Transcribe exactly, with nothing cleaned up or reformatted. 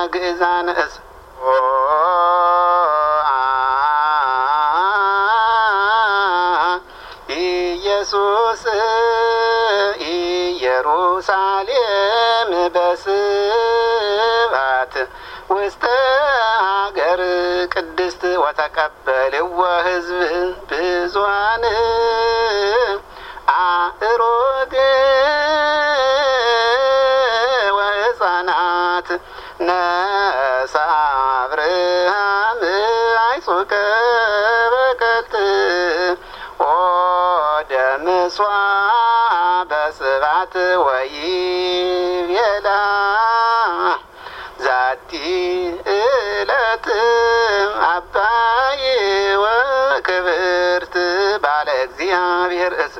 ግእዛን እስ ኢየሱስ ኢየሩሳሌም በስባት ውስተ ሀገር ቅድስት ወተቀበልዎ ሕዝብ ብዙኃን አእሩግ ወሕፃናት ነሣ አብርሃም አይጹቀ በቀልት ወደምስዋ በስባት ወይቤላ ዛቲ ዕለት አባይ ወክብርት ባለ እግዚአብሔር እስ